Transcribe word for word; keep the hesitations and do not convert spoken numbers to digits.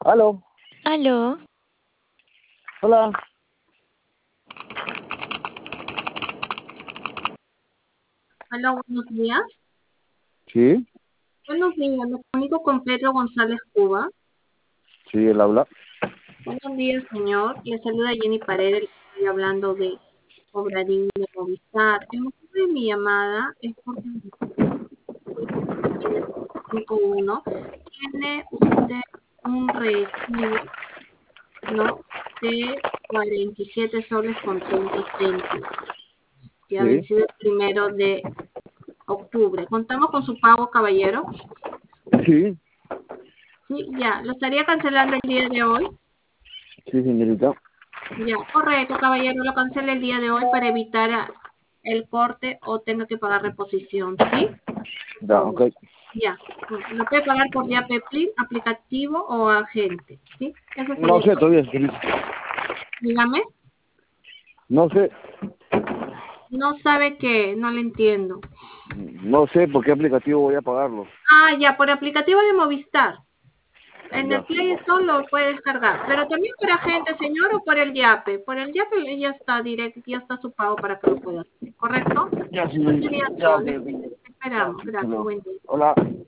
Aló, Aló, hola. Hola, buenos días. Sí, Buenos días, me comunico con Pedro González Cuba. sí, él habla. Buenos días, señor. Le saluda Jenny Paredes, le estoy hablando de Obradín de Movistar. El motivo de mi llamada es porque en el cinco uno tiene usted un recibo, ¿no?, de cuarenta y siete soles con treinta céntimos, que ha Sí, vencido el primero de octubre. ¿Contamos con su pago, caballero? sí, Sí, ya. ¿Lo estaría cancelando el día de hoy? sí, señorita. Ya, correcto, caballero, lo cancele el día de hoy para evitar ah, el corte o tenga que pagar reposición, ¿sí? Por Ya, ok. favor. Ya, bueno, lo puede pagar por Yape Plin, aplicativo o agente, ¿sí? Eso No sería sé todo. todavía, señorita. Dígame, No sé, no sabe qué, no le entiendo. no sé por qué aplicativo voy a pagarlo. Ah, ya, por aplicativo de Movistar. En el Ya. Play Store lo puede descargar, pero también por agente, señor, o por el Yape. Por el Yape ya está directo, ya está su pago para que lo pueda hacer, ¿correcto? Ya, Eso señorita. sería Ya, todo. ok, Le ok. Ya, esperamos. hasta Gracias, luego. buen día. Hola.